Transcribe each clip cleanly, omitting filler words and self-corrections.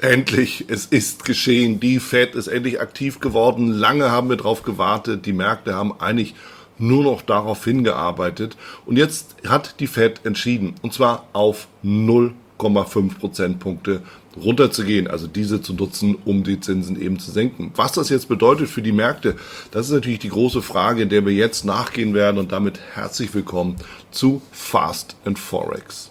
Endlich, es ist geschehen. Die Fed ist endlich aktiv geworden. Lange haben wir darauf gewartet. Die Märkte haben eigentlich nur noch darauf hingearbeitet. Und jetzt hat die Fed entschieden, und zwar auf 0,5 Prozentpunkte runterzugehen, also diese zu nutzen, um die Zinsen eben zu senken. Was das jetzt bedeutet für die Märkte, das ist natürlich die große Frage, in der wir jetzt nachgehen werden. Und damit herzlich willkommen zu Fast and Forex.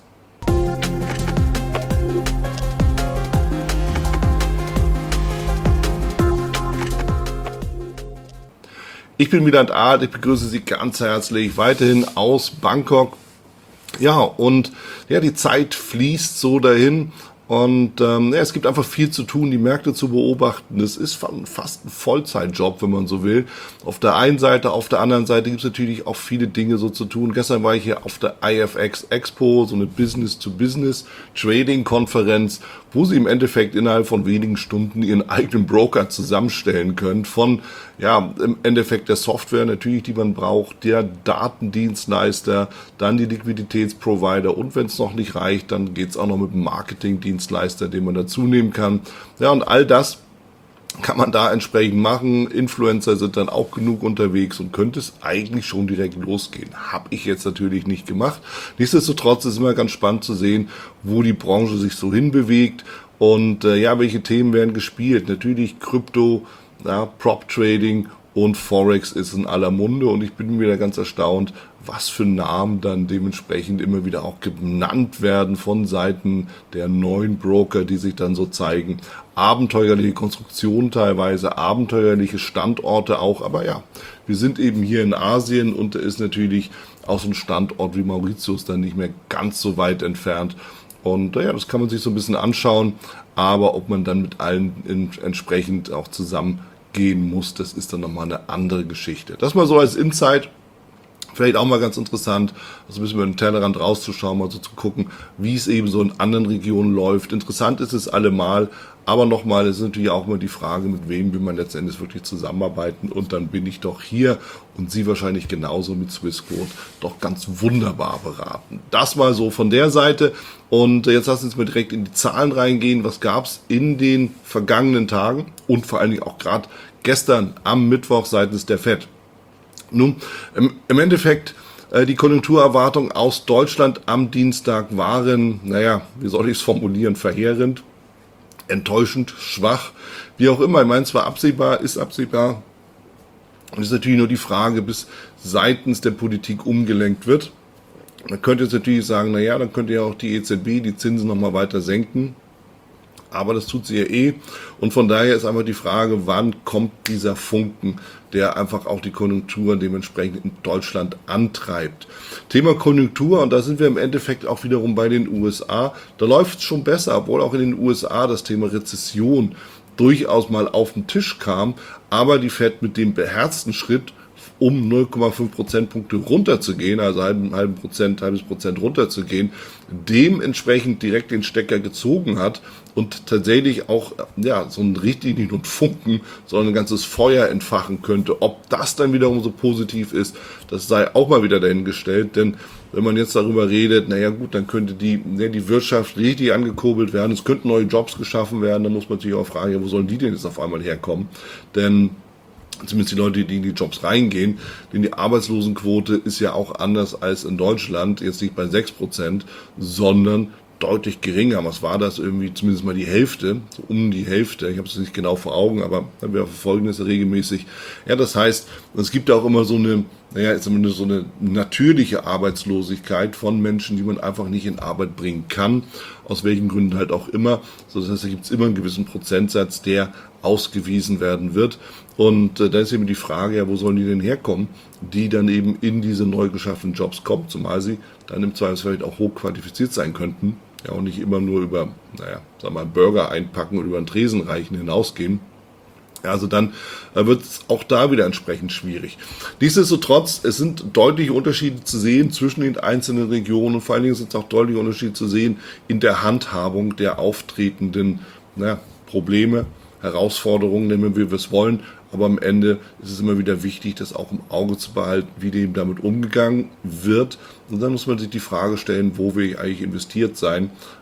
Ich bin Wieland Art, ich begrüße Sie ganz herzlich, weiterhin aus Bangkok. Ja, und ja, die Zeit fließt so dahin und es gibt einfach viel zu tun, die Märkte zu beobachten. Es ist fast ein Vollzeitjob, wenn man so will. Auf der einen Seite, auf der anderen Seite gibt es natürlich auch viele Dinge so zu tun. Gestern war ich hier auf der IFX Expo, so eine Business-to-Business-Trading-Konferenz, wo Sie im Endeffekt innerhalb von wenigen Stunden Ihren eigenen Broker zusammenstellen können. Von, ja, im Endeffekt der Software natürlich, die man braucht, der Datendienstleister, dann die Liquiditätsprovider und wenn es noch nicht reicht, dann geht es auch noch mit dem Marketingdienstleister, den man dazu nehmen kann. Ja, und all das kann man da entsprechend machen. Influencer sind dann auch genug unterwegs und könnte es eigentlich schon direkt losgehen. Habe ich jetzt natürlich nicht gemacht. Nichtsdestotrotz ist es immer ganz spannend zu sehen, wo die Branche sich so hinbewegt und ja, welche Themen werden gespielt. Natürlich Krypto, ja, Prop Trading und Forex ist in aller Munde und ich bin wieder ganz erstaunt, was für Namen dann dementsprechend immer wieder auch genannt werden von Seiten der neuen Broker, die sich dann so zeigen. Abenteuerliche Konstruktionen teilweise, abenteuerliche Standorte auch, aber ja, wir sind eben hier in Asien und da ist natürlich auch so ein Standort wie Mauritius dann nicht mehr ganz so weit entfernt. Und ja, das kann man sich so ein bisschen anschauen, aber ob man dann mit allen entsprechend auch zusammengehen muss, das ist dann nochmal eine andere Geschichte. Das mal so als Insight. Vielleicht auch mal ganz interessant, also ein bisschen über den Tellerrand rauszuschauen, mal so zu gucken, wie es eben so in anderen Regionen läuft. Interessant ist es allemal, aber nochmal, es ist natürlich auch mal die Frage, mit wem will man letztendlich wirklich zusammenarbeiten und dann bin ich doch hier und Sie wahrscheinlich genauso mit Swissquote doch ganz wunderbar beraten. Das mal so von der Seite und jetzt lassen Sie uns mal direkt in die Zahlen reingehen. Was gab es in den vergangenen Tagen und vor allen Dingen auch gerade gestern am Mittwoch seitens der Fed? Nun, im Endeffekt, die Konjunkturerwartungen aus Deutschland am Dienstag waren, naja, wie soll ich es formulieren, verheerend, enttäuschend, schwach, wie auch immer. Ich meine, es war absehbar, ist absehbar. Und es ist natürlich nur die Frage, bis seitens der Politik umgelenkt wird. Man könnte jetzt natürlich sagen, naja, dann könnte ja auch die EZB die Zinsen nochmal weiter senken. Aber das tut sie ja eh. Und von daher ist einfach die Frage, wann kommt dieser Funken, der einfach auch die Konjunktur dementsprechend in Deutschland antreibt. Thema Konjunktur, und da sind wir im Endeffekt auch wiederum bei den USA. Da läuft es schon besser, obwohl auch in den USA das Thema Rezession durchaus mal auf den Tisch kam. Aber die Fed mit dem beherzten Schritt, um 0,5 Prozentpunkte runterzugehen, also halbes Prozent runterzugehen, dementsprechend direkt den Stecker gezogen hat und tatsächlich auch ja so ein richtig, nicht nur ein Funken, sondern ein ganzes Feuer entfachen könnte. Ob das dann wiederum so positiv ist, das sei auch mal wieder dahingestellt, denn wenn man jetzt darüber redet, naja gut, dann könnte die Wirtschaft richtig angekurbelt werden, es könnten neue Jobs geschaffen werden, dann muss man natürlich auch fragen, ja, wo sollen die denn jetzt auf einmal herkommen? Denn zumindest die Leute, die in die Jobs reingehen, denn die Arbeitslosenquote ist ja auch anders als in Deutschland, jetzt nicht bei 6%, sondern deutlich geringer. Was war das? Irgendwie zumindest mal die Hälfte, so um die Hälfte. Ich habe es nicht genau vor Augen, aber wir verfolgen das ja regelmäßig. Ja, das heißt, es gibt auch immer so eine, naja, zumindest so eine natürliche Arbeitslosigkeit von Menschen, die man einfach nicht in Arbeit bringen kann, aus welchen Gründen halt auch immer. So, das heißt, da gibt es immer einen gewissen Prozentsatz, der ausgewiesen werden wird. Und da ist eben die Frage, ja, wo sollen die denn herkommen, die dann eben in diese neu geschaffenen Jobs kommen, zumal sie dann im Zweifelsfall auch hochqualifiziert sein könnten, ja, und nicht immer nur über, naja, sagen wir mal, Burger einpacken und über den Tresen reichen hinausgehen. Ja, also dann wird es auch da wieder entsprechend schwierig. Nichtsdestotrotz, es sind deutliche Unterschiede zu sehen zwischen den einzelnen Regionen und vor allen Dingen sind es auch deutliche Unterschiede zu sehen in der Handhabung der auftretenden Probleme, Herausforderungen, nehmen wir es wollen, aber am Ende ist es immer wieder wichtig, das auch im Auge zu behalten, wie dem damit umgegangen wird. Und dann muss man sich die Frage stellen, wo will ich eigentlich investiert sein?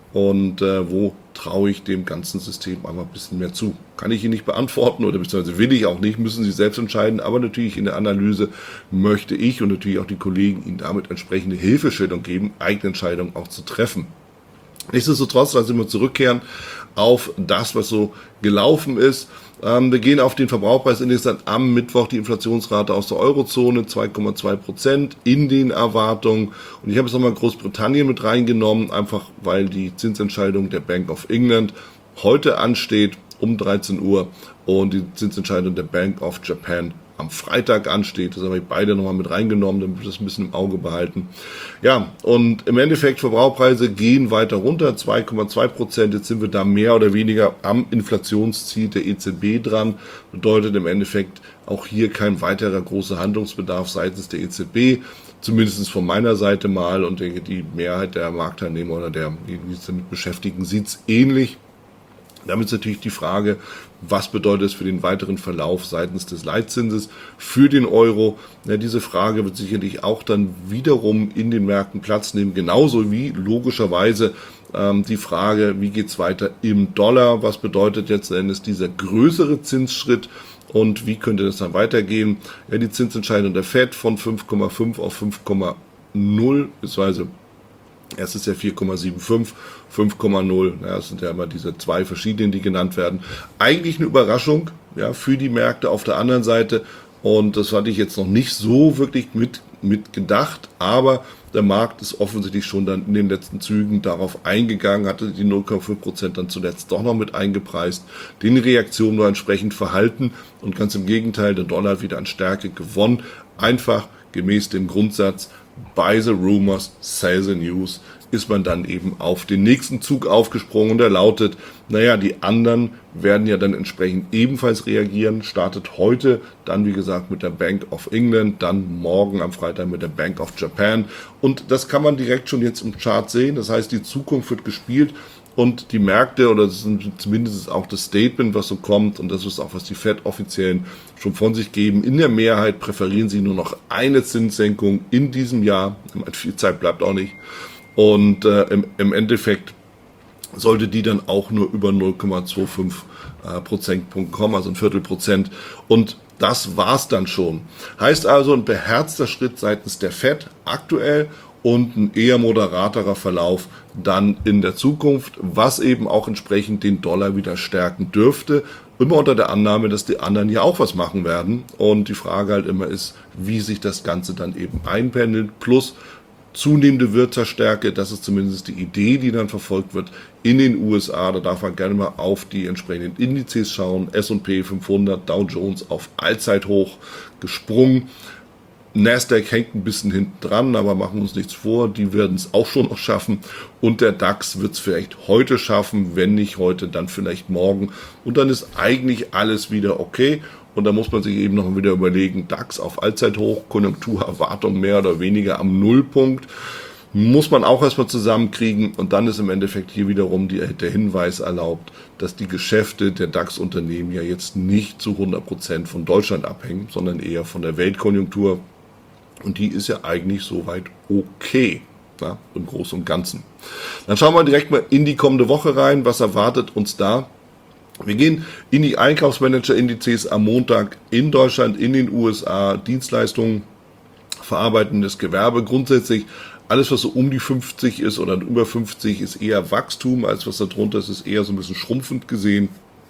und wo traue ich dem ganzen System einfach ein bisschen mehr zu. Kann ich Ihnen nicht beantworten oder beziehungsweise will ich auch nicht, müssen Sie selbst entscheiden, aber natürlich in der Analyse möchte ich und natürlich auch die Kollegen Ihnen damit entsprechende Hilfestellung geben, eigene Entscheidungen auch zu treffen. Nichtsdestotrotz, lassen Sie mal zurückkehren auf das, was so gelaufen ist. Wir gehen auf den Verbraucherpreisindex dann am Mittwoch, die Inflationsrate aus der Eurozone 2,2% in den Erwartungen. Und ich habe jetzt nochmal Großbritannien mit reingenommen, einfach weil die Zinsentscheidung der Bank of England heute ansteht um 13 Uhr und die Zinsentscheidung der Bank of Japan am Freitag ansteht. Das habe ich beide nochmal mit reingenommen, damit wir das ein bisschen im Auge behalten. Ja, und im Endeffekt, Verbraucherpreise gehen weiter runter, 2,2%. Jetzt sind wir da mehr oder weniger am Inflationsziel der EZB dran. Bedeutet im Endeffekt auch hier kein weiterer großer Handlungsbedarf seitens der EZB. Zumindest von meiner Seite mal, und denke, die Mehrheit der Marktteilnehmer oder der, die sich damit beschäftigen, sieht es ähnlich. Damit ist natürlich die Frage, was bedeutet es für den weiteren Verlauf seitens des Leitzinses für den Euro? Ja, diese Frage wird sicherlich auch dann wiederum in den Märkten Platz nehmen, genauso wie logischerweise die Frage, wie geht's weiter im Dollar? Was bedeutet jetzt dieser größere Zinsschritt? Und wie könnte das dann weitergehen? Ja, die Zinsentscheidung der FED von 5,5 auf 5,0 bzw. Erst ist ja 4,75, 5,0. Ja, das sind ja immer diese zwei verschiedenen, die genannt werden. Eigentlich eine Überraschung, ja, für die Märkte auf der anderen Seite. Und das hatte ich jetzt noch nicht so wirklich mit gedacht. Aber der Markt ist offensichtlich schon dann in den letzten Zügen darauf eingegangen, hatte die 0,5% dann zuletzt doch noch mit eingepreist, den Reaktionen nur entsprechend verhalten. Und ganz im Gegenteil, der Dollar hat wieder an Stärke gewonnen. Einfach gemäß dem Grundsatz, by the rumors, sell the news, ist man dann eben auf den nächsten Zug aufgesprungen und der lautet, naja, die anderen werden ja dann entsprechend ebenfalls reagieren, startet heute dann wie gesagt mit der Bank of England, dann morgen am Freitag mit der Bank of Japan und das kann man direkt schon jetzt im Chart sehen, das heißt die Zukunft wird gespielt und die Märkte, oder das ist zumindest auch das Statement, was so kommt, und das ist auch, was die FED-Offiziellen schon von sich geben, in der Mehrheit präferieren sie nur noch eine Zinssenkung in diesem Jahr. Viel Zeit bleibt auch nicht. Und im Endeffekt sollte die dann auch nur über 0,25 Prozentpunkt kommen, also ein Viertelprozent. Und das war's dann schon. Heißt also ein beherzter Schritt seitens der FED aktuell und ein eher moderaterer Verlauf dann in der Zukunft, was eben auch entsprechend den Dollar wieder stärken dürfte. Immer unter der Annahme, dass die anderen ja auch was machen werden. Und die Frage halt immer ist, wie sich das Ganze dann eben einpendelt. Plus zunehmende Wirtschaftsstärke, das ist zumindest die Idee, die dann verfolgt wird in den USA. Da darf man gerne mal auf die entsprechenden Indizes schauen. S&P 500, Dow Jones auf Allzeithoch gesprungen. Nasdaq hängt ein bisschen hinten dran, aber machen wir uns nichts vor, die werden es auch schon noch schaffen. Und der DAX wird es vielleicht heute schaffen, wenn nicht heute, dann vielleicht morgen. Und dann ist eigentlich alles wieder okay. Und da muss man sich eben noch wieder überlegen, DAX auf Allzeithoch, Konjunkturerwartung mehr oder weniger am Nullpunkt. Muss man auch erstmal zusammenkriegen. Und dann ist im Endeffekt hier wiederum der Hinweis erlaubt, dass die Geschäfte der DAX-Unternehmen ja jetzt nicht zu 100% von Deutschland abhängen, sondern eher von der Weltkonjunktur. Und die ist ja eigentlich soweit okay, ja, im Großen und Ganzen. Dann schauen wir direkt mal in die kommende Woche rein. Was erwartet uns da? Wir gehen in die Einkaufsmanager-Indizes am Montag in Deutschland, in den USA, Dienstleistungen, verarbeitendes Gewerbe. Grundsätzlich alles, was so um die 50 ist oder über 50, ist eher Wachstum, als was da drunter ist, ist eher so ein bisschen schrumpfend gesehen.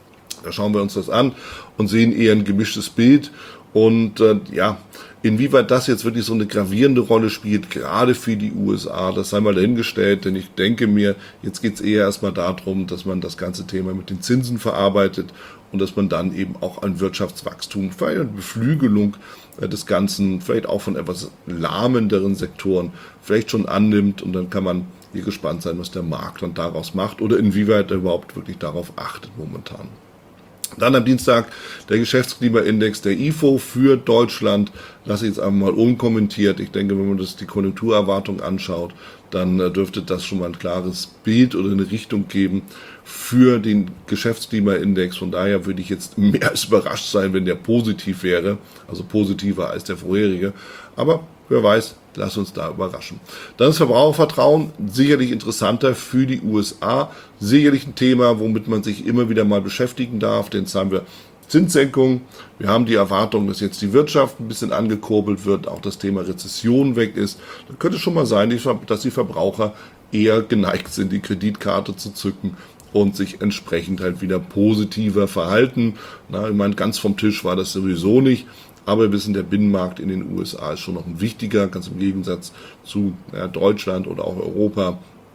Da schauen wir uns das an und sehen eher ein gemischtes Bild. Und ja, inwieweit das jetzt wirklich so eine gravierende Rolle spielt, gerade für die USA, das sei mal dahingestellt, denn ich denke mir, jetzt geht es eher erstmal darum, dass man das ganze Thema mit den Zinsen verarbeitet und dass man dann eben auch ein Wirtschaftswachstum, vielleicht eine Beflügelung des Ganzen, vielleicht auch von etwas lahmenderen Sektoren vielleicht schon annimmt und dann kann man hier gespannt sein, was der Markt dann daraus macht oder inwieweit er überhaupt wirklich darauf achtet momentan. Dann am Dienstag der Geschäftsklimaindex der IFO für Deutschland. Lasse ich jetzt einfach mal unkommentiert. Ich denke, wenn man das die Konjunkturerwartung anschaut, dann dürfte das schon mal ein klares Bild oder eine Richtung geben für den Geschäftsklimaindex. Von daher würde ich jetzt mehr als überrascht sein, wenn der positiv wäre, also positiver als der vorherige. Aber wer weiß, lass uns da überraschen. Dann ist Verbrauchervertrauen sicherlich interessanter für die USA, sicherlich ein Thema, womit man sich immer wieder mal beschäftigen darf, denn jetzt haben wir Zinssenkung, wir haben die Erwartung, dass jetzt die Wirtschaft ein bisschen angekurbelt wird, auch das Thema Rezession weg ist. Da könnte schon mal sein, dass die Verbraucher eher geneigt sind, die Kreditkarte zu zücken und sich entsprechend halt wieder positiver verhalten. Ich meine, ganz vom Tisch war das sowieso nicht, aber wir wissen, der Binnenmarkt in den USA ist schon noch ein wichtiger, ganz im Gegensatz zu Deutschland oder auch Europa,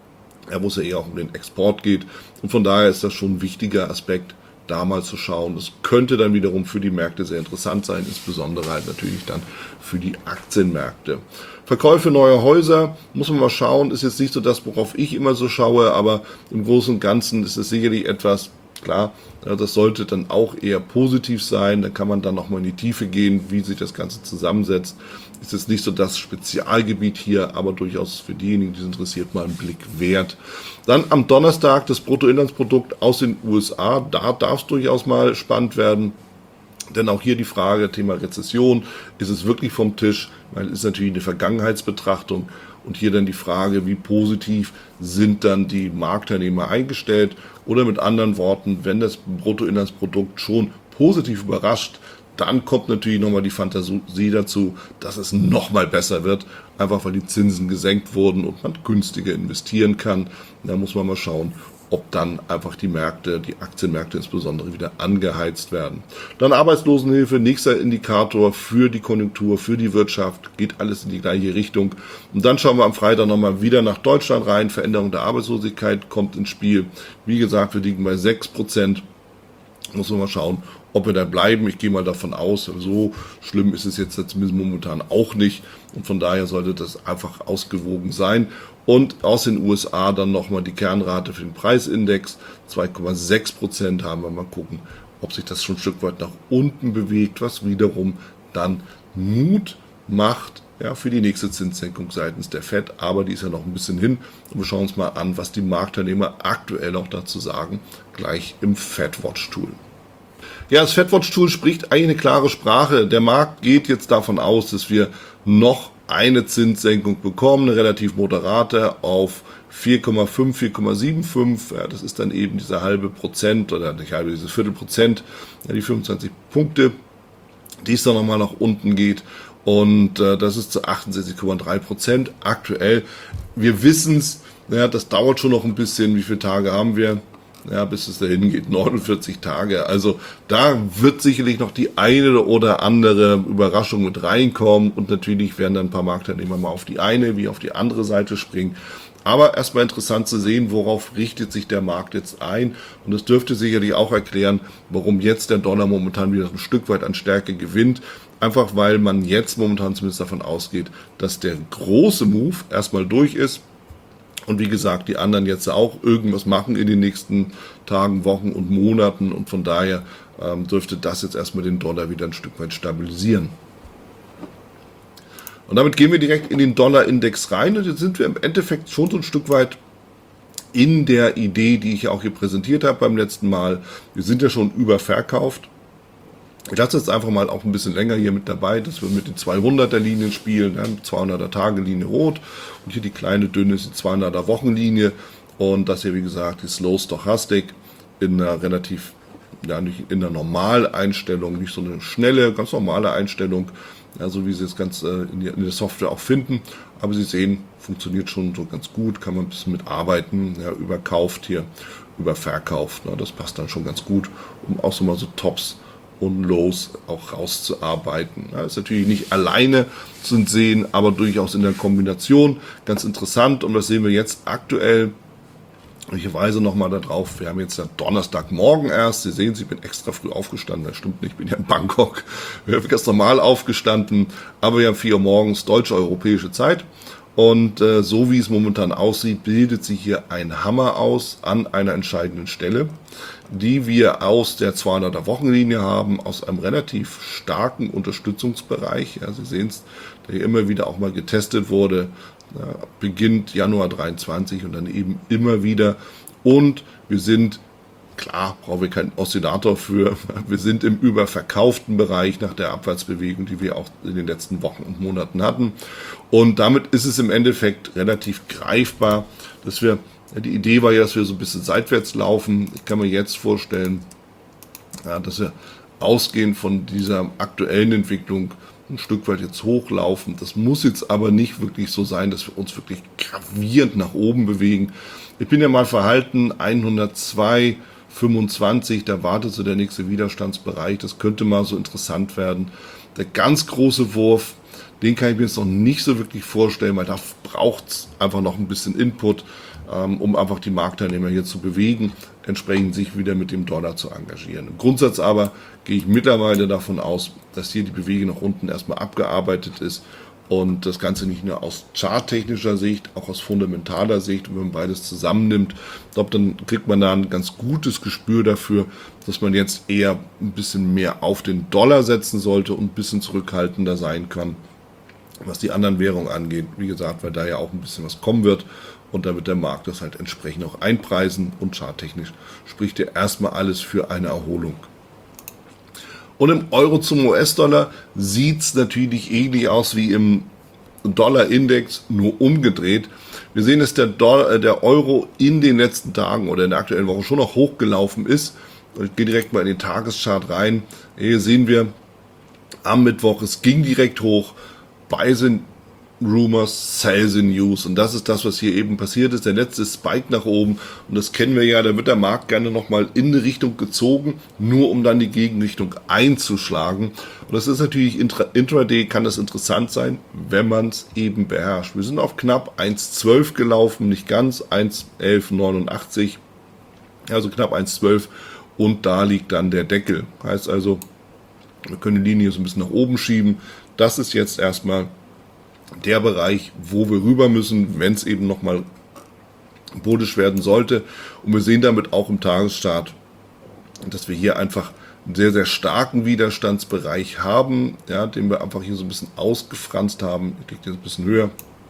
wo es ja eher auch um den Export geht. Und von daher ist das schon ein wichtiger Aspekt, da mal zu schauen. Das könnte dann wiederum für die Märkte sehr interessant sein, insbesondere halt natürlich dann für die Aktienmärkte. Verkäufe neuer Häuser, muss man mal schauen, ist jetzt nicht so das, worauf ich immer so schaue, aber im Großen und Ganzen ist es sicherlich etwas, klar, das sollte dann auch eher positiv sein, da kann man dann nochmal in die Tiefe gehen, wie sich das Ganze zusammensetzt. Ist jetzt nicht so das Spezialgebiet hier, aber durchaus für diejenigen, die es interessiert, mal einen Blick wert. Dann am Donnerstag das Bruttoinlandsprodukt aus den USA, da darf es durchaus mal spannend werden. Denn auch hier die Frage, Thema Rezession, ist es wirklich vom Tisch? Weil es ist natürlich eine Vergangenheitsbetrachtung und hier dann die Frage, wie positiv sind dann die Marktteilnehmer eingestellt? Oder mit anderen Worten, wenn das Bruttoinlandsprodukt schon positiv überrascht, dann kommt natürlich nochmal die Fantasie dazu, dass es nochmal besser wird, einfach weil die Zinsen gesenkt wurden und man günstiger investieren kann. Da muss man mal schauen, ob dann einfach die Märkte, die Aktienmärkte insbesondere wieder angeheizt werden. Dann Arbeitslosenhilfe, nächster Indikator für die Konjunktur, für die Wirtschaft, geht alles in die gleiche Richtung. Und dann schauen wir am Freitag nochmal wieder nach Deutschland rein, Veränderung der Arbeitslosigkeit kommt ins Spiel. Wie gesagt, wir liegen bei 6%. Muss man mal schauen, ob wir da bleiben. Ich gehe mal davon aus, so schlimm ist es jetzt zumindest momentan auch nicht. Und von daher sollte das einfach ausgewogen sein. Und aus den USA dann nochmal die Kernrate für den Preisindex. 2,6% haben wir. Mal gucken, ob sich das schon ein Stück weit nach unten bewegt, was wiederum dann Mut macht, für die nächste Zinssenkung seitens der FED, aber die ist ja noch ein bisschen hin. Und wir schauen uns mal an, was die Marktteilnehmer aktuell noch dazu sagen, gleich im FedWatch-Tool. Ja, das FedWatch-Tool spricht eigentlich eine klare Sprache. Der Markt geht jetzt davon aus, dass wir noch eine Zinssenkung bekommen, eine relativ moderate auf 4,5, 4,75. Ja, das ist dann eben diese halbe Prozent oder nicht halbe, dieses Viertelprozent, die 25 Punkte, die es dann nochmal nach unten geht. Und das ist zu 68,3% aktuell. Wir wissen es, das dauert schon noch ein bisschen. Wie viele Tage haben wir? Bis es dahin geht, 49 Tage. Also da wird sicherlich noch die eine oder andere Überraschung mit reinkommen. Und natürlich werden dann ein paar Marktteilnehmer mal auf die eine wie auf die andere Seite springen. Aber erstmal interessant zu sehen, worauf richtet sich der Markt jetzt ein. Und das dürfte sicherlich auch erklären, warum jetzt der Dollar momentan wieder ein Stück weit an Stärke gewinnt. Einfach weil man jetzt momentan zumindest davon ausgeht, dass der große Move erstmal durch ist. Und wie gesagt, die anderen jetzt auch irgendwas machen in den nächsten Tagen, Wochen und Monaten. Und von daher dürfte das jetzt erstmal den Dollar wieder ein Stück weit stabilisieren. Und damit gehen wir direkt in den Dollar-Index rein. Und jetzt sind wir im Endeffekt schon so ein Stück weit in der Idee, die ich auch hier präsentiert habe beim letzten Mal. Wir sind ja schon überverkauft. Ich lasse jetzt einfach mal auch ein bisschen länger hier mit dabei, dass wir mit den 200er Linien spielen, 200er Tage-Linie rot und hier die kleine dünne ist die 200er Wochenlinie und das hier wie gesagt die Slow Stochastic in einer relativ, nicht in der Normaleinstellung, nicht so eine schnelle, ganz normale Einstellung, so wie Sie es ganz in der Software auch finden, aber Sie sehen, funktioniert schon so ganz gut, kann man ein bisschen mitarbeiten, überkauft hier, überverkauft, das passt dann schon ganz gut, um auch so mal so Tops und Lows auch rauszuarbeiten. Ist natürlich nicht alleine zu sehen, aber durchaus in der Kombination ganz interessant und das sehen wir jetzt aktuell. Ich weise nochmal darauf, wir haben jetzt ja Donnerstagmorgen erst, Sie sehen, ich bin extra früh aufgestanden, das stimmt nicht, ich bin ja in Bangkok, wir haben ganz normal aufgestanden, aber wir haben 4 Uhr morgens deutsche-europäische Zeit. Und so wie es momentan aussieht, bildet sich hier ein Hammer aus an einer entscheidenden Stelle, die wir aus der 200er Wochenlinie haben, aus einem relativ starken Unterstützungsbereich. Ja, Sie sehen es, der hier immer wieder auch mal getestet wurde, beginnt Januar 23 und dann eben immer wieder. Und wir sind Klar, brauchen wir keinen Oszillator für. Wir sind im überverkauften Bereich nach der Abwärtsbewegung, die wir auch in den letzten Wochen und Monaten hatten. Und damit ist es im Endeffekt relativ greifbar, dass wir, die Idee war ja, dass wir so ein bisschen seitwärts laufen. Ich kann mir jetzt vorstellen, ja, dass wir ausgehend von dieser aktuellen Entwicklung ein Stück weit jetzt hochlaufen. Das muss jetzt aber nicht wirklich so sein, dass wir uns wirklich gravierend nach oben bewegen. Ich bin ja mal verhalten, 102,25, da wartet so der nächste Widerstandsbereich. Das könnte mal so interessant werden. Der ganz große Wurf, den kann ich mir jetzt noch nicht so wirklich vorstellen, weil da braucht es einfach noch ein bisschen Input, um einfach die Marktteilnehmer hier zu bewegen, entsprechend sich wieder mit dem Dollar zu engagieren. Im Grundsatz aber gehe ich mittlerweile davon aus, dass hier die Bewegung nach unten erstmal abgearbeitet ist und das Ganze nicht nur aus charttechnischer Sicht, auch aus fundamentaler Sicht, wenn man beides zusammennimmt, ich glaube, dann kriegt man da ein ganz gutes Gespür dafür, dass man jetzt eher ein bisschen mehr auf den Dollar setzen sollte und ein bisschen zurückhaltender sein kann, was die anderen Währungen angeht. Wie gesagt, weil da ja auch ein bisschen was kommen wird und da wird der Markt das halt entsprechend auch einpreisen und charttechnisch spricht ja erstmal alles für eine Erholung. Und im Euro zum US-Dollar sieht es natürlich ähnlich aus wie im Dollar-Index, nur umgedreht. Wir sehen, dass der Euro in den letzten Tagen oder in der aktuellen Woche schon noch hochgelaufen ist. Ich gehe direkt mal in den Tageschart rein. Hier sehen wir am Mittwoch, es ging direkt hoch. Buy the Rumors, sell the News. Und das ist das, was hier eben passiert ist. Der letzte Spike nach oben. Und das kennen wir ja, da wird der Markt gerne nochmal in eine Richtung gezogen, nur um dann die Gegenrichtung einzuschlagen. Und das ist natürlich intraday, kann das interessant sein, wenn man es eben beherrscht. Wir sind auf knapp 1,12 gelaufen, nicht ganz, 1,1189. Also knapp 1,12. Und da liegt dann der Deckel. Heißt also, wir können die Linie so ein bisschen nach oben schieben. Das ist jetzt erstmal der Bereich, wo wir rüber müssen, wenn es eben nochmal bullisch werden sollte. Und wir sehen damit auch im Tagesstart, dass wir hier einfach einen sehr, sehr starken Widerstandsbereich haben, ja, den wir einfach hier so ein bisschen ausgefranst haben. Ich kriege jetzt ein bisschen höher,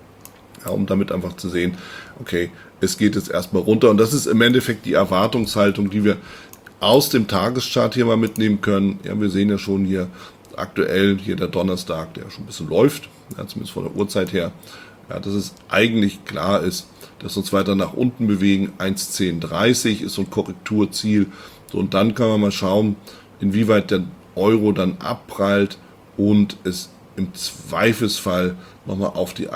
ja, um damit einfach zu sehen, okay, es geht jetzt erstmal runter. Und das ist im Endeffekt die Erwartungshaltung, die wir aus dem Tageschart hier mal mitnehmen können. Ja, wir sehen ja schon hier aktuell hier der Donnerstag, der schon ein bisschen läuft, ja, zumindest von der Uhrzeit her, ja, dass es eigentlich klar ist, dass wir uns weiter nach unten bewegen. 1,1030 ist so ein Korrekturziel. So, und dann kann man mal schauen, inwieweit der Euro dann abprallt und es im Zweifelsfall nochmal auf die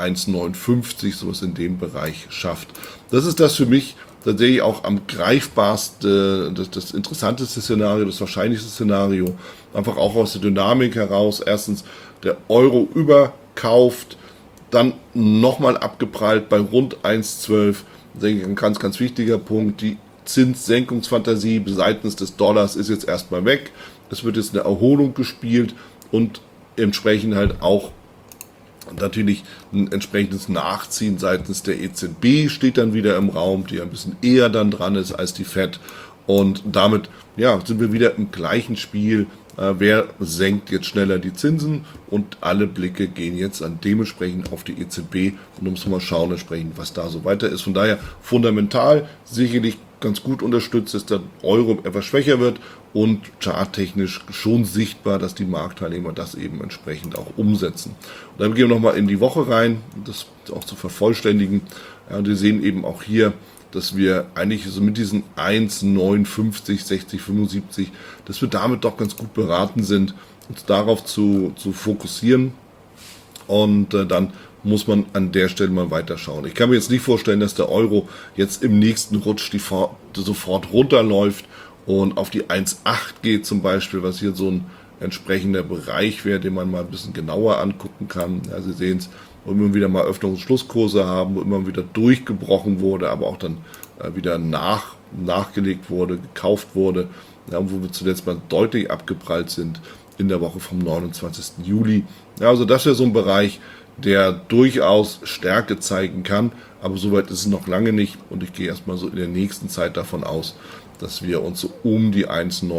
1,59, sowas in dem Bereich schafft. Das ist das für mich tatsächlich auch am greifbarsten, das interessanteste Szenario, das wahrscheinlichste Szenario, einfach auch aus der Dynamik heraus. Erstens, der Euro überkauft, dann nochmal abgeprallt bei rund 1,12. Denke ich, ein ganz, ganz wichtiger Punkt. Die Zinssenkungsfantasie seitens des Dollars ist jetzt erstmal weg. Es wird jetzt eine Erholung gespielt und entsprechend halt auch natürlich ein entsprechendes Nachziehen seitens der EZB steht dann wieder im Raum, die ein bisschen eher dann dran ist als die Fed. Und damit ja, sind wir wieder im gleichen Spiel. Wer senkt jetzt schneller die Zinsen? Und alle Blicke gehen jetzt dann dementsprechend auf die EZB. Und da muss man mal schauen, entsprechend, was da so weiter ist. Von daher fundamental sicherlich ganz gut unterstützt, dass der Euro etwas schwächer wird und charttechnisch schon sichtbar, dass die Marktteilnehmer das eben entsprechend auch umsetzen. Und dann gehen wir nochmal in die Woche rein, das auch zu vervollständigen. Ja, und wir sehen eben auch hier, dass wir eigentlich so mit diesen 1,59, 60, 75, dass wir damit doch ganz gut beraten sind, uns darauf zu fokussieren. Und dann muss man an der Stelle mal weiterschauen. Ich kann mir jetzt nicht vorstellen, dass der Euro jetzt im nächsten Rutsch sofort runterläuft und auf die 1,8 geht zum Beispiel, was hier so ein entsprechender Bereich wäre, den man mal ein bisschen genauer angucken kann. Ja, Sie sehen es, wo immer wieder mal Öffnungs- und Schlusskurse haben, wo immer wieder durchgebrochen wurde, aber auch dann wieder nachgelegt wurde, gekauft wurde, ja, wo wir zuletzt mal deutlich abgeprallt sind in der Woche vom 29. Juli. Ja, also das wäre so ein Bereich, der durchaus Stärke zeigen kann, aber soweit ist es noch lange nicht und ich gehe erstmal so in der nächsten Zeit davon aus, dass wir uns so um die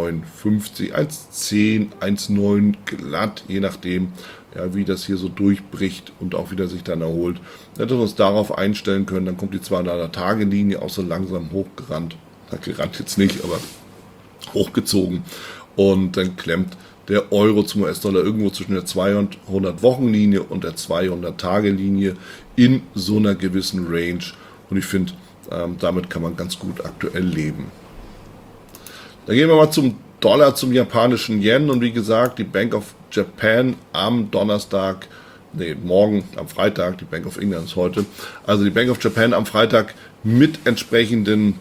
1,59, 1,10, 1,9 glatt, je nachdem, ja, wie das hier so durchbricht und auch wieder sich dann erholt, ja, dass wir uns darauf einstellen können. Dann kommt die 200-Tage-Linie auch so langsam hochgerannt. Gerannt jetzt nicht, aber hochgezogen und dann klemmt der Euro zum US-Dollar irgendwo zwischen der 200-Wochen-Linie und der 200-Tage-Linie in so einer gewissen Range. Und ich finde, damit kann man ganz gut aktuell leben. Dann gehen wir mal zum Dollar, zum japanischen Yen. Und wie gesagt, die Bank of Japan am Donnerstag, morgen am Freitag, die Bank of England ist heute, also die Bank of Japan am Freitag mit entsprechenden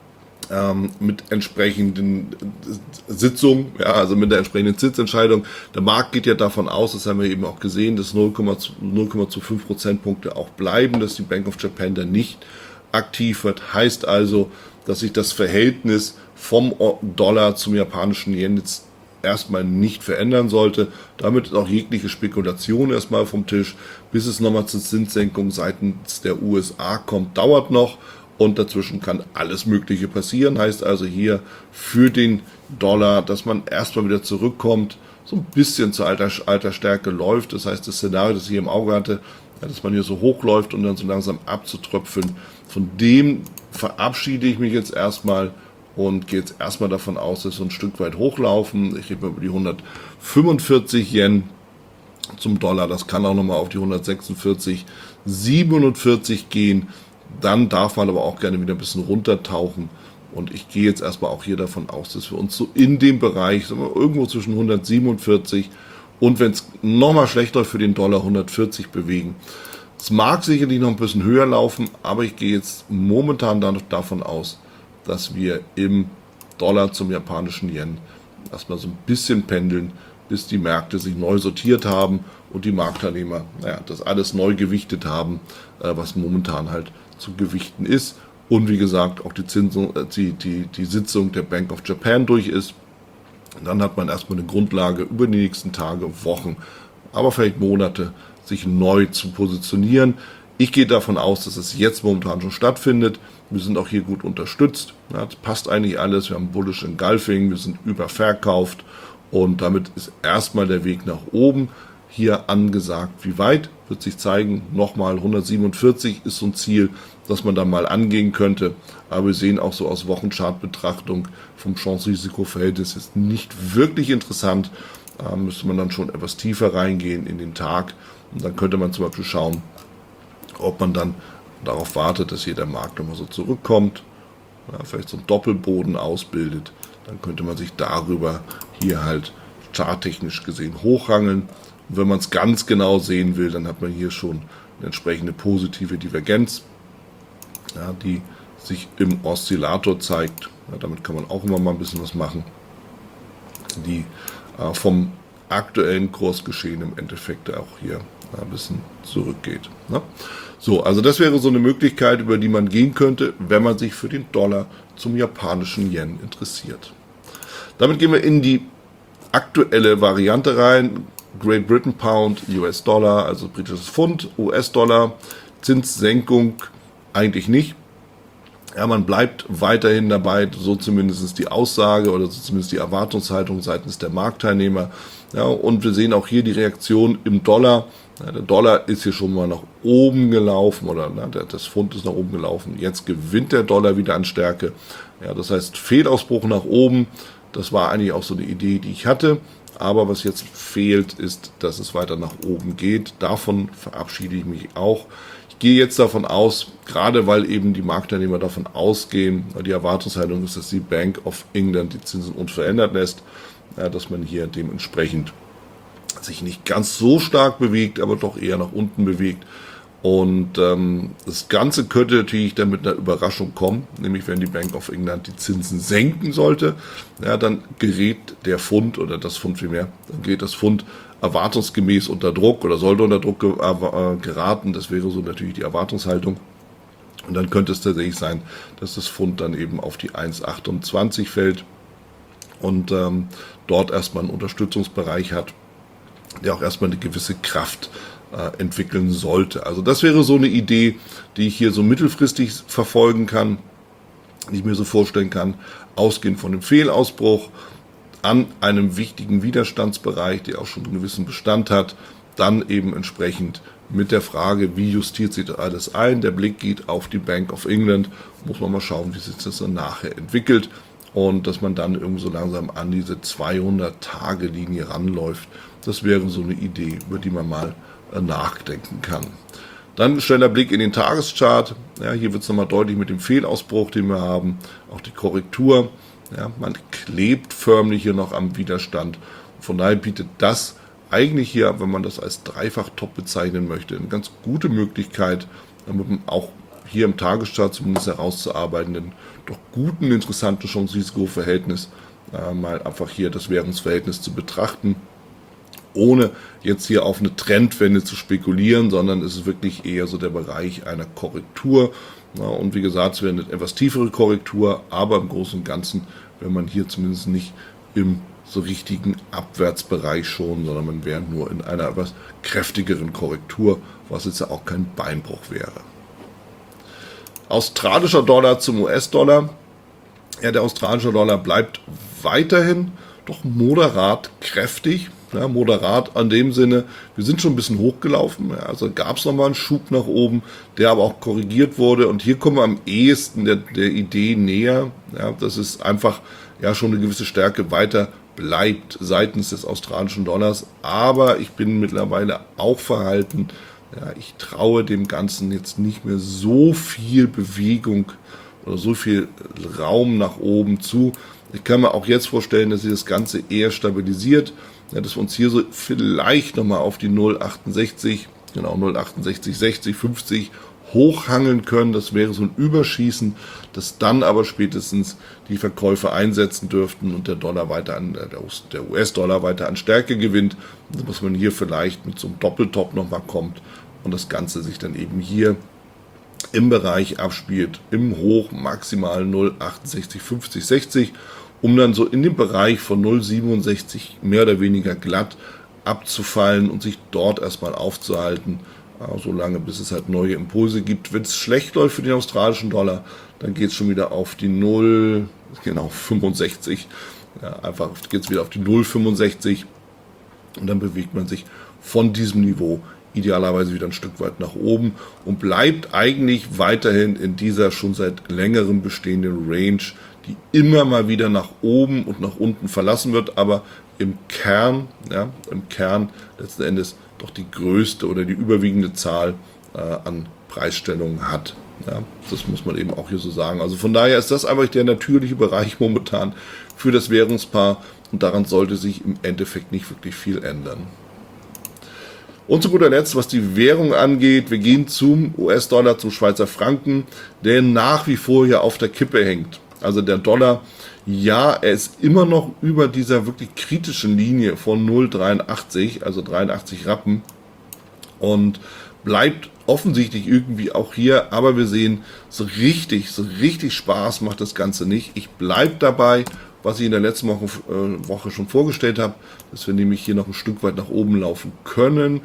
Sitzung, ja, also mit der entsprechenden Zinsentscheidung. Der Markt geht ja davon aus, das haben wir eben auch gesehen, dass 0,25 Prozentpunkte auch bleiben, dass die Bank of Japan dann nicht aktiv wird. Heißt also, dass sich das Verhältnis vom Dollar zum japanischen Yen jetzt erstmal nicht verändern sollte. Damit ist auch jegliche Spekulation erstmal vom Tisch. Bis es nochmal zur Zinssenkung seitens der USA kommt, dauert noch. Und dazwischen kann alles Mögliche passieren. Heißt also hier für den Dollar, dass man erstmal wieder zurückkommt, so ein bisschen zur alter Stärke läuft. Das heißt, das Szenario, das ich hier im Auge hatte, dass man hier so hochläuft und dann so langsam abzutröpfeln. Von dem verabschiede ich mich jetzt erstmal und gehe jetzt erstmal davon aus, dass wir ein Stück weit hochlaufen. Ich rede über die 145 Yen zum Dollar. Das kann auch nochmal auf die 146,47 gehen. Dann darf man aber auch gerne wieder ein bisschen runtertauchen. Und ich gehe jetzt erstmal auch hier davon aus, dass wir uns so in dem Bereich, sagen wir, irgendwo zwischen 147 und wenn es nochmal schlechter für den Dollar 140 bewegen. Es mag sicherlich noch ein bisschen höher laufen, aber ich gehe jetzt momentan davon aus, dass wir im Dollar zum japanischen Yen erstmal so ein bisschen pendeln, bis die Märkte sich neu sortiert haben und die Marktteilnehmer das alles neu gewichtet haben, was momentan halt zu gewichten ist. Und wie gesagt, auch die Sitzung der Bank of Japan durch ist. Und dann hat man erstmal eine Grundlage über die nächsten Tage, Wochen, aber vielleicht Monate, sich neu zu positionieren. Ich gehe davon aus, dass es jetzt momentan schon stattfindet. Wir sind auch hier gut unterstützt. Ja, das passt eigentlich alles. Wir haben Bullish Engulfing, wir sind überverkauft und damit ist erstmal der Weg nach oben hier angesagt. Wie weit wird sich zeigen? Nochmal 147 ist so ein Ziel, das man dann mal angehen könnte. Aber wir sehen auch so aus Wochenchartbetrachtung vom Chance-Risiko-Verhältnis ist nicht wirklich interessant. Da müsste man dann schon etwas tiefer reingehen in den Tag. Und dann könnte man zum Beispiel schauen, ob man dann darauf wartet, dass hier der Markt nochmal so zurückkommt, vielleicht so einen Doppelboden ausbildet. Dann könnte man sich darüber hier halt charttechnisch gesehen hochrangeln. Und wenn man es ganz genau sehen will, dann hat man hier schon eine entsprechende positive Divergenz, die sich im Oszillator zeigt. Damit kann man auch immer mal ein bisschen was machen, die vom aktuellen Kursgeschehen im Endeffekt auch hier ein bisschen zurückgeht. So, also das wäre so eine Möglichkeit, über die man gehen könnte, wenn man sich für den Dollar zum japanischen Yen interessiert. Damit gehen wir in die aktuelle Variante rein. Great Britain Pound, US-Dollar, also britisches Pfund, US-Dollar, Zinssenkung eigentlich nicht. Ja, man bleibt weiterhin dabei, so zumindest die Aussage oder so zumindest die Erwartungshaltung seitens der Marktteilnehmer. Ja, und wir sehen auch hier die Reaktion im Dollar. Ja, der Dollar ist hier schon mal nach oben gelaufen oder das Pfund ist nach oben gelaufen. Jetzt gewinnt der Dollar wieder an Stärke. Ja, das heißt Fehlausbruch nach oben. Das war eigentlich auch so eine Idee, die ich hatte. Aber was jetzt fehlt, ist, dass es weiter nach oben geht. Davon verabschiede ich mich auch. Ich gehe jetzt davon aus, gerade weil eben die Marktteilnehmer davon ausgehen, die Erwartungshaltung ist, dass die Bank of England die Zinsen unverändert lässt, dass man hier dementsprechend sich nicht ganz so stark bewegt, aber doch eher nach unten bewegt. Und das Ganze könnte natürlich dann mit einer Überraschung kommen, nämlich wenn die Bank of England die Zinsen senken sollte, dann gerät der Pfund oder das Pfund vielmehr, dann gerät das Pfund erwartungsgemäß unter Druck oder sollte unter Druck geraten. Das wäre so natürlich die Erwartungshaltung. Und dann könnte es tatsächlich sein, dass das Pfund dann eben auf die 1,28 fällt und dort erstmal einen Unterstützungsbereich hat, der auch erstmal eine gewisse Kraft entwickeln sollte. Also das wäre so eine Idee, die ich hier so mittelfristig verfolgen kann, die ich mir so vorstellen kann, ausgehend von dem Fehlausbruch an einem wichtigen Widerstandsbereich, der auch schon einen gewissen Bestand hat, dann eben entsprechend mit der Frage, wie justiert sich das alles ein, der Blick geht auf die Bank of England, muss man mal schauen, wie sich das dann nachher entwickelt und dass man dann irgendwo so langsam an diese 200-Tage-Linie ranläuft. Das wäre so eine Idee, über die man mal nachdenken kann. Dann schneller Blick in den Tageschart. Ja, hier wird es nochmal deutlich mit dem Fehlausbruch, den wir haben. Auch die Korrektur. Ja, man klebt förmlich hier noch am Widerstand. Von daher bietet das eigentlich hier, wenn man das als Dreifach-Top bezeichnen möchte, eine ganz gute Möglichkeit, auch hier im Tageschart zumindest herauszuarbeiten, einen doch guten, interessanten Chance-Risiko-Verhältnis, mal einfach hier das Währungsverhältnis zu betrachten, ohne jetzt hier auf eine Trendwende zu spekulieren, sondern es ist wirklich eher so der Bereich einer Korrektur. Und wie gesagt, es wäre eine etwas tiefere Korrektur, aber im Großen und Ganzen wäre man hier zumindest nicht im so richtigen Abwärtsbereich schon, sondern man wäre nur in einer etwas kräftigeren Korrektur, was jetzt ja auch kein Beinbruch wäre. Australischer Dollar zum US-Dollar. Ja, der australische Dollar bleibt weiterhin doch moderat kräftig. Ja, moderat in dem Sinne, wir sind schon ein bisschen hochgelaufen, ja, also gab es nochmal einen Schub nach oben, der aber auch korrigiert wurde, und hier kommen wir am ehesten der Idee näher, ja, dass es einfach ja schon eine gewisse Stärke weiter bleibt seitens des australischen Dollars, aber ich bin mittlerweile auch verhalten, ja, ich traue dem Ganzen jetzt nicht mehr so viel Bewegung oder so viel Raum nach oben zu. Ich kann mir auch jetzt vorstellen, dass sich das Ganze eher stabilisiert, ja, dass wir uns hier so vielleicht nochmal auf die 0,68, genau 0,68, 60, 50 hochhangeln können. Das wäre so ein Überschießen, das dann aber spätestens die Verkäufe einsetzen dürften und der US-Dollar weiter an Stärke gewinnt, dass man hier vielleicht mit so einem Doppeltop nochmal kommt und das Ganze sich dann eben hier im Bereich abspielt, im Hoch maximal 0,68, 50, 60, um dann so in dem Bereich von 0,67 mehr oder weniger glatt abzufallen und sich dort erstmal aufzuhalten, solange bis es halt neue Impulse gibt. Wenn es schlecht läuft für den australischen Dollar, dann geht es schon wieder auf die 0,65, ja, einfach geht es wieder auf die 0,65 und dann bewegt man sich von diesem Niveau idealerweise wieder ein Stück weit nach oben und bleibt eigentlich weiterhin in dieser schon seit längerem bestehenden Range, die immer mal wieder nach oben und nach unten verlassen wird, aber im Kern letzten Endes doch die größte oder die überwiegende Zahl an Preisstellungen hat. Ja, das muss man eben auch hier so sagen. Also von daher ist das einfach der natürliche Bereich momentan für das Währungspaar und daran sollte sich im Endeffekt nicht wirklich viel ändern. Und zu guter Letzt, was die Währung angeht, wir gehen zum US-Dollar, zum Schweizer Franken, der nach wie vor hier auf der Kippe hängt. Also der Dollar, ja, er ist immer noch über dieser wirklich kritischen Linie von 0,83, also 83 Rappen, und bleibt offensichtlich irgendwie auch hier, aber wir sehen, so richtig Spaß macht das Ganze nicht. Ich bleibe dabei, was ich in der letzten Woche schon vorgestellt habe, dass wir nämlich hier noch ein Stück weit nach oben laufen können.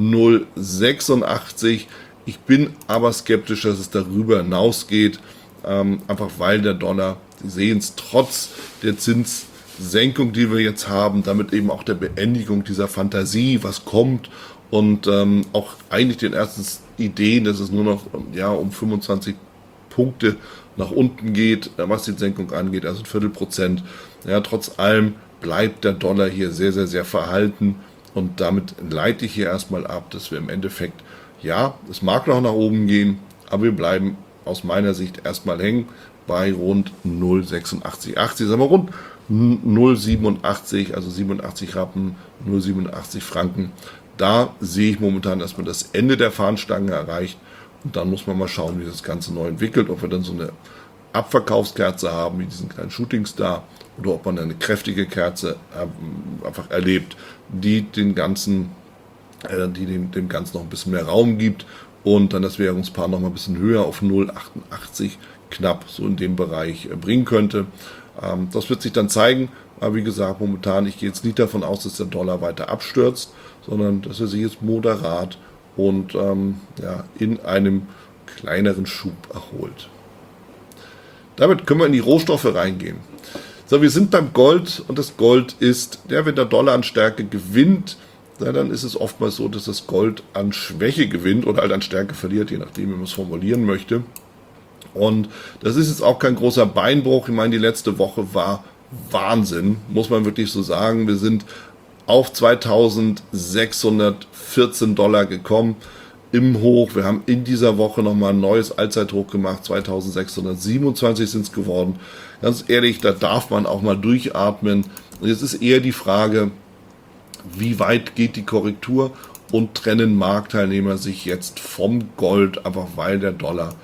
0,86. Ich bin aber skeptisch, dass es darüber hinausgeht, einfach weil der Dollar, Sie sehen es, trotz der Zinssenkung, die wir jetzt haben, damit eben auch der Beendigung dieser Fantasie, was kommt, und auch eigentlich den ersten Ideen, dass es nur noch um 25 Punkte nach unten geht, was die Senkung angeht, also 0,25%. Ja, trotz allem bleibt der Dollar hier sehr, sehr, sehr verhalten und damit leite ich hier erstmal ab, dass wir im Endeffekt, ja, es mag noch nach oben gehen, aber wir bleiben aus meiner Sicht erstmal hängen bei rund 0,8680, sagen wir rund 0,87, also 87 Rappen, 0,87 Franken. Da sehe ich momentan erstmal das Ende der Fahnenstange erreicht. Und dann muss man mal schauen, wie das Ganze neu entwickelt, ob wir dann so eine Abverkaufskerze haben, wie diesen kleinen Shootingstar, oder ob man eine kräftige Kerze einfach erlebt, die dem Ganzen noch ein bisschen mehr Raum gibt und dann das Währungspaar noch mal ein bisschen höher auf 0,88 knapp so in dem Bereich bringen könnte. Das wird sich dann zeigen, aber wie gesagt, momentan, ich gehe jetzt nicht davon aus, dass der Dollar weiter abstürzt, sondern dass er sich jetzt moderat und in einem kleineren Schub erholt. Damit können wir in die Rohstoffe reingehen. So, wir sind beim Gold und das Gold ist, wenn der Dollar an Stärke gewinnt, dann ist es oftmals so, dass das Gold an Schwäche gewinnt oder halt an Stärke verliert, je nachdem, wie man es formulieren möchte. Und das ist jetzt auch kein großer Beinbruch. Ich meine, die letzte Woche war Wahnsinn, muss man wirklich so sagen. Wir sind auf 2614 Dollar gekommen im Hoch. Wir haben in dieser Woche nochmal ein neues Allzeithoch gemacht. 2627 sind es geworden. Ganz ehrlich, da darf man auch mal durchatmen. Und jetzt ist eher die Frage, wie weit geht die Korrektur und trennen Marktteilnehmer sich jetzt vom Gold, einfach weil der Dollar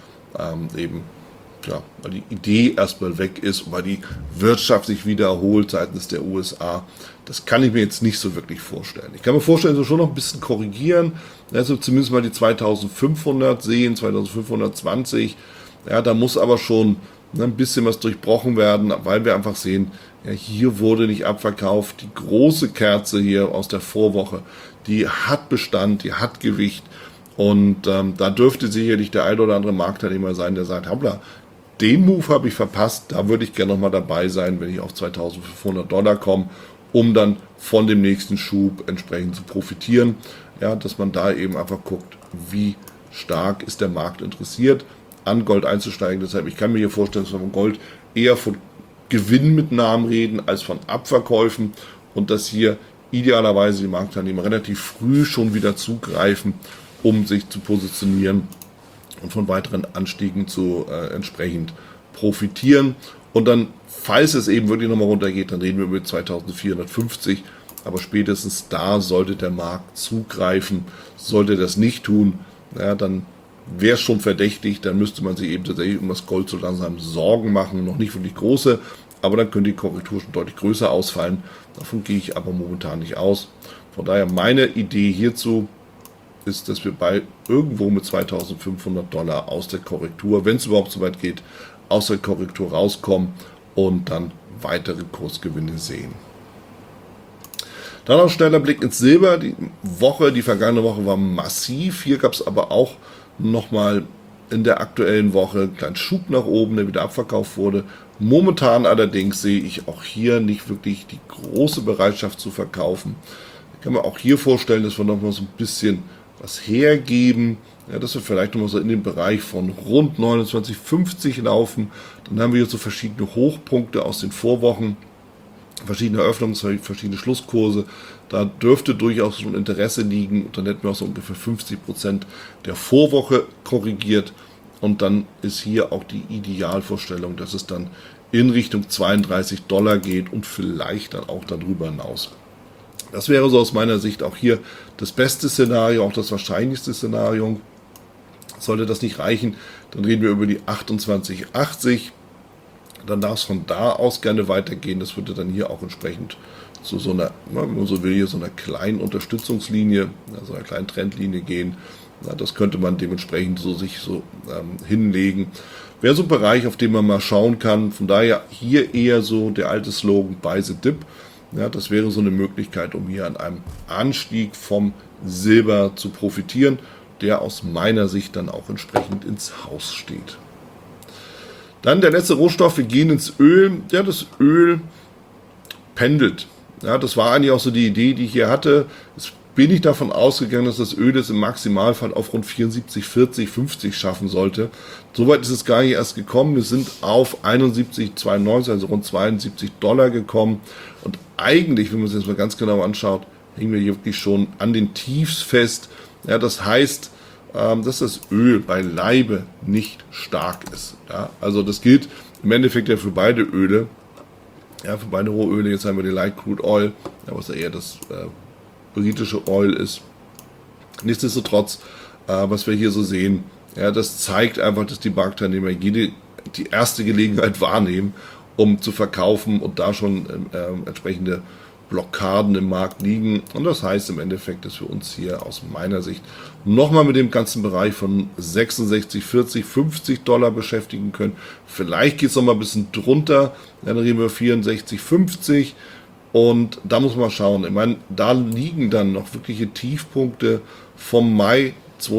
weil die Idee erstmal weg ist und weil die Wirtschaft sich wieder erholt seitens der USA. Das kann ich mir jetzt nicht so wirklich vorstellen. Ich kann mir vorstellen, so schon noch ein bisschen korrigieren, also zumindest mal die 2500 sehen, 2520. Ja, da muss aber schon ein bisschen was durchbrochen werden, weil wir einfach sehen, ja, hier wurde nicht abverkauft. Die große Kerze hier aus der Vorwoche, die hat Bestand, die hat Gewicht. Und da dürfte sicherlich der ein oder andere Marktteilnehmer sein, der sagt, hoppla, den Move habe ich verpasst, da würde ich gerne nochmal dabei sein, wenn ich auf 2500 Dollar komme, um dann von dem nächsten Schub entsprechend zu profitieren. Ja, dass man da eben einfach guckt, wie stark ist der Markt interessiert, an Gold einzusteigen. Deshalb, ich kann mir hier vorstellen, dass wir von Gold eher von Gewinnmitnahmen reden, als von Abverkäufen und dass hier idealerweise die Marktteilnehmer relativ früh schon wieder zugreifen, um sich zu positionieren und von weiteren Anstiegen zu entsprechend profitieren. Und dann, falls es eben wirklich nochmal runtergeht, dann reden wir über 2450. Aber spätestens da sollte der Markt zugreifen. Sollte das nicht tun, ja, dann wäre es schon verdächtig. Dann müsste man sich eben tatsächlich um das Gold so langsam Sorgen machen. Noch nicht wirklich große, aber dann könnte die Korrektur schon deutlich größer ausfallen. Davon gehe ich aber momentan nicht aus. Von daher meine Idee hierzu ist, dass wir bei irgendwo mit 2500 Dollar aus der Korrektur, wenn es überhaupt so weit geht, aus der Korrektur rauskommen und dann weitere Kursgewinne sehen. Dann noch ein schneller Blick ins Silber. Die vergangene Woche war massiv. Hier gab es aber auch nochmal in der aktuellen Woche einen kleinen Schub nach oben, der wieder abverkauft wurde. Momentan allerdings sehe ich auch hier nicht wirklich die große Bereitschaft zu verkaufen. Ich kann mir auch hier vorstellen, dass wir nochmal so ein bisschen was hergeben, ja, dass wir vielleicht nochmal so in den Bereich von rund 29,50 laufen. Dann haben wir hier so verschiedene Hochpunkte aus den Vorwochen, verschiedene Eröffnungen, verschiedene Schlusskurse. Da dürfte durchaus schon Interesse liegen und dann hätten wir auch so ungefähr 50% der Vorwoche korrigiert und dann ist hier auch die Idealvorstellung, dass es dann in Richtung 32 Dollar geht und vielleicht dann auch darüber hinaus. Das wäre so aus meiner Sicht auch hier das beste Szenario, auch das wahrscheinlichste Szenario. Sollte das nicht reichen, dann reden wir über die 28,80. Dann darf es von da aus gerne weitergehen. Das würde dann hier auch entsprechend zu so einer, wenn man so will, hier so einer kleinen Unterstützungslinie, also einer kleinen Trendlinie gehen. Das könnte man dementsprechend sich hinlegen. Wäre so ein Bereich, auf den man mal schauen kann. Von daher hier eher so der alte Slogan Buy the Dip. Ja, das wäre so eine Möglichkeit, um hier an einem Anstieg vom Silber zu profitieren, der aus meiner Sicht dann auch entsprechend ins Haus steht. Dann der letzte Rohstoff, wir gehen ins Öl. Ja, das Öl pendelt. Ja, das war eigentlich auch so die Idee, die ich hier hatte. Jetzt bin ich davon ausgegangen, dass das Öl es im Maximalfall auf rund 74, 40, 50 schaffen sollte. Soweit ist es gar nicht erst gekommen. Wir sind auf 71,92, also rund 72 Dollar gekommen. Und eigentlich, wenn man sich das mal ganz genau anschaut, hängen wir hier wirklich schon an den Tiefs fest. Ja, das heißt, dass das Öl beileibe nicht stark ist. Ja, also das gilt im Endeffekt ja für beide Öle. Ja, für beide Rohöle. Jetzt haben wir den Light Crude Oil, ja, was ja eher das britische Oil ist. Nichtsdestotrotz, was wir hier so sehen, ja, das zeigt einfach, dass die Marktteilnehmer die erste Gelegenheit wahrnehmen, um zu verkaufen und da schon entsprechende Blockaden im Markt liegen. Und das heißt im Endeffekt, dass wir uns hier aus meiner Sicht nochmal mit dem ganzen Bereich von 66, 40, 50 Dollar beschäftigen können. Vielleicht geht es nochmal ein bisschen drunter, dann reden wir 64, 50 und da muss man schauen. Ich meine, da liegen dann noch wirkliche Tiefpunkte vom Mai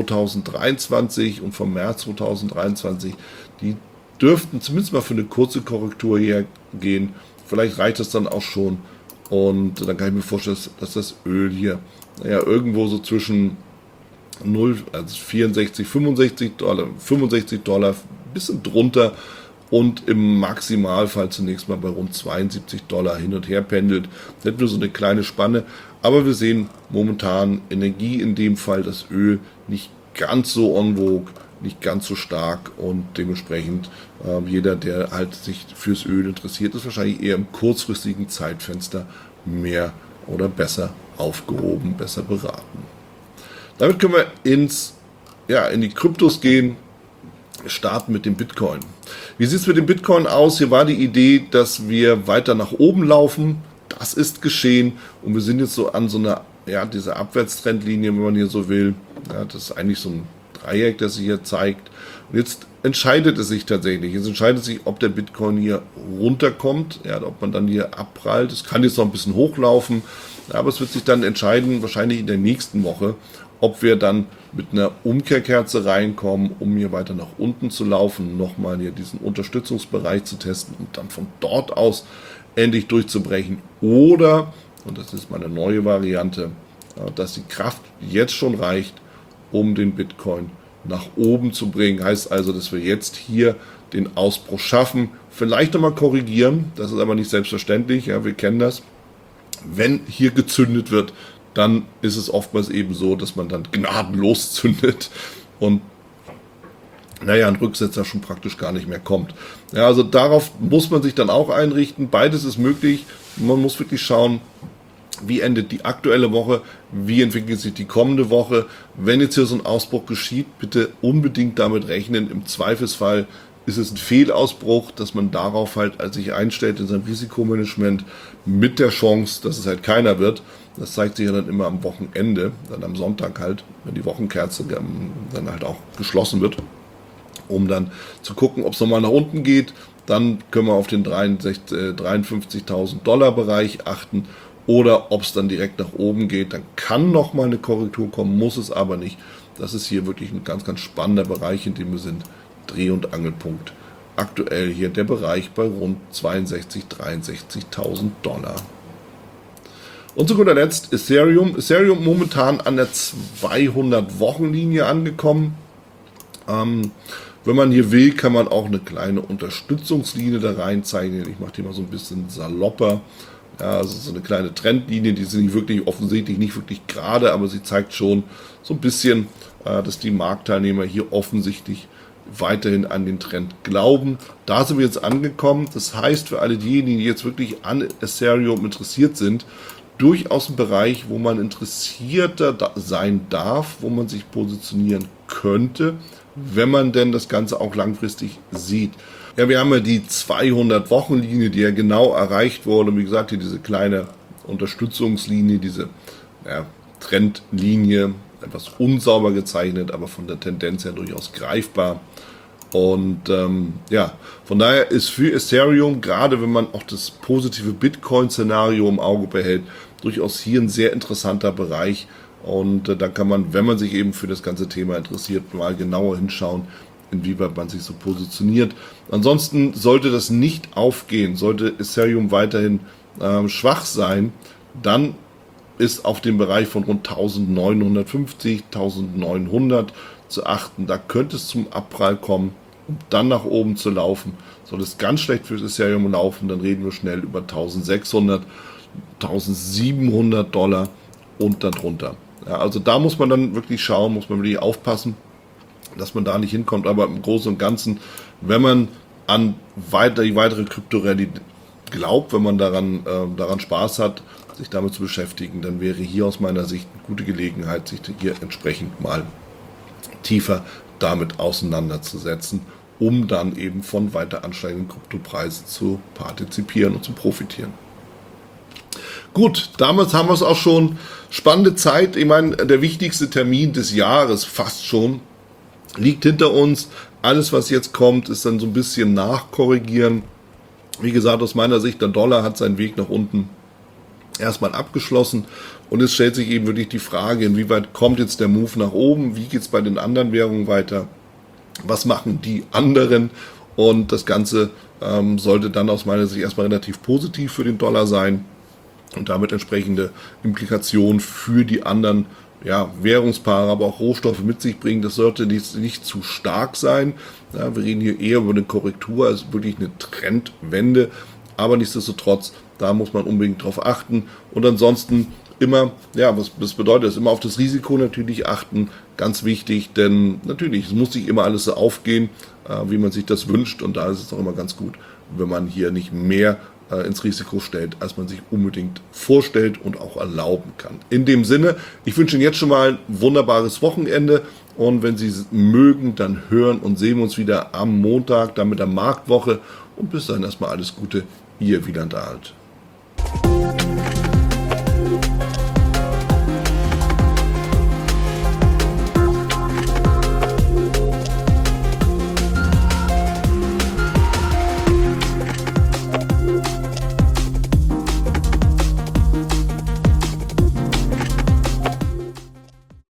2023 und vom März 2023, die dürften zumindest mal für eine kurze Korrektur hier gehen. Vielleicht reicht das dann auch schon. Und dann kann ich mir vorstellen, dass das Öl hier irgendwo so zwischen 64, 65 Dollar ein bisschen drunter und im Maximalfall zunächst mal bei rund $72 hin und her pendelt. Nicht nur so eine kleine Spanne, aber wir sehen momentan Energie, in dem Fall das Öl, nicht ganz so en vogue, nicht ganz so stark und dementsprechend jeder, der halt sich fürs Öl interessiert, ist wahrscheinlich eher im kurzfristigen Zeitfenster mehr oder besser aufgehoben, besser beraten. Damit können wir in die Kryptos gehen, starten mit dem Bitcoin. Wie sieht es mit dem Bitcoin aus? Hier war die Idee, dass wir weiter nach oben laufen. Das ist geschehen und wir sind jetzt so an so einer, dieser Abwärtstrendlinie, wenn man hier so will. Ja, das ist eigentlich so ein Dreieck, das sich hier zeigt. Und jetzt entscheidet es sich tatsächlich. Jetzt entscheidet sich, ob der Bitcoin hier runterkommt, ob man dann hier abprallt. Es kann jetzt noch ein bisschen hochlaufen, aber es wird sich dann entscheiden, wahrscheinlich in der nächsten Woche, ob wir dann mit einer Umkehrkerze reinkommen, um hier weiter nach unten zu laufen, nochmal hier diesen Unterstützungsbereich zu testen und dann von dort aus endlich durchzubrechen. Oder, und das ist meine neue Variante, dass die Kraft jetzt schon reicht, um den Bitcoin nach oben zu bringen. Heißt also, dass wir jetzt hier den Ausbruch schaffen, vielleicht nochmal korrigieren, das ist aber nicht selbstverständlich, wir kennen das. Wenn hier gezündet wird, dann ist es oftmals eben so, dass man dann gnadenlos zündet und ein Rücksetzer schon praktisch gar nicht mehr kommt. Ja, also darauf muss man sich dann auch einrichten. Beides ist möglich. Man muss wirklich schauen, wie endet die aktuelle Woche, wie entwickelt sich die kommende Woche. Wenn jetzt hier so ein Ausbruch geschieht, bitte unbedingt damit rechnen. Im Zweifelsfall ist es ein Fehlausbruch, dass man darauf halt sich einstellt in seinem Risikomanagement mit der Chance, dass es halt keiner wird. Das zeigt sich ja dann immer am Wochenende, dann am Sonntag halt, wenn die Wochenkerze dann halt auch geschlossen wird, um dann zu gucken, ob es nochmal nach unten geht. Dann können wir auf den $53.000 Bereich achten oder ob es dann direkt nach oben geht. Dann kann nochmal eine Korrektur kommen, muss es aber nicht. Das ist hier wirklich ein ganz, ganz spannender Bereich, in dem wir sind. Dreh- und Angelpunkt. Aktuell hier der Bereich bei rund $62.000, $63.000. Und zu guter Letzt Ethereum. Ethereum momentan an der 200-Wochen-Linie angekommen. Wenn man hier will, kann man auch eine kleine Unterstützungslinie da reinzeichnen. Ich mache die mal so ein bisschen salopper. Ja, also so eine kleine Trendlinie, die ist nicht wirklich offensichtlich, nicht wirklich gerade, aber sie zeigt schon so ein bisschen, dass die Marktteilnehmer hier offensichtlich weiterhin an den Trend glauben. Da sind wir jetzt angekommen. Das heißt, für alle diejenigen, die jetzt wirklich an Ethereum interessiert sind, durchaus ein Bereich, wo man interessierter sein darf, wo man sich positionieren könnte, wenn man denn das Ganze auch langfristig sieht. Ja, wir haben ja die 200-Wochen-Linie, die ja genau erreicht wurde. Und wie gesagt, hier diese kleine Unterstützungslinie, diese Trendlinie, etwas unsauber gezeichnet, aber von der Tendenz her durchaus greifbar. Und von daher ist für Ethereum, gerade wenn man auch das positive Bitcoin-Szenario im Auge behält, durchaus hier ein sehr interessanter Bereich. Und da kann man, wenn man sich eben für das ganze Thema interessiert, mal genauer hinschauen, inwieweit man sich so positioniert. Ansonsten sollte das nicht aufgehen, sollte Ethereum weiterhin schwach sein, dann ist auf dem Bereich von rund 1950, 1900 zu achten. Da könnte es zum Abprall kommen, um dann nach oben zu laufen. Soll es ganz schlecht für Ethereum laufen, dann reden wir schnell über 1600, $1700 und darunter. Ja, also da muss man dann wirklich schauen, muss man wirklich aufpassen, dass man da nicht hinkommt. Aber im Großen und Ganzen, wenn man an die weitere Kryptorallye glaubt, wenn man daran Spaß hat, sich damit zu beschäftigen, dann wäre hier aus meiner Sicht eine gute Gelegenheit, sich hier entsprechend mal tiefer damit auseinanderzusetzen, um dann eben von weiter ansteigenden Kryptopreisen zu partizipieren und zu profitieren. Gut, damals haben wir es auch schon. Spannende Zeit. Ich meine, der wichtigste Termin des Jahres fast schon liegt hinter uns. Alles, was jetzt kommt, ist dann so ein bisschen nachkorrigieren. Wie gesagt, aus meiner Sicht, der Dollar hat seinen Weg nach unten erstmal abgeschlossen. Und es stellt sich eben wirklich die Frage, inwieweit kommt jetzt der Move nach oben? Wie geht es bei den anderen Währungen weiter? Was machen die anderen? Und das Ganze sollte dann aus meiner Sicht erstmal relativ positiv für den Dollar sein und damit entsprechende Implikationen für die anderen Währungspaare, aber auch Rohstoffe mit sich bringen. Das sollte nicht zu stark sein. Ja, wir reden hier eher über eine Korrektur, also wirklich eine Trendwende. Aber nichtsdestotrotz, da muss man unbedingt drauf achten. Und ansonsten immer, was bedeutet das? Immer auf das Risiko natürlich achten. Ganz wichtig, denn natürlich, es muss nicht immer alles so aufgehen, wie man sich das wünscht. Und da ist es auch immer ganz gut, wenn man hier nicht mehr ins Risiko stellt, als man sich unbedingt vorstellt und auch erlauben kann. In dem Sinne, ich wünsche Ihnen jetzt schon mal ein wunderbares Wochenende und wenn Sie mögen, dann hören und sehen wir uns wieder am Montag, dann mit der Marktwoche und bis dahin erstmal alles Gute, Ihr Wieland Alt.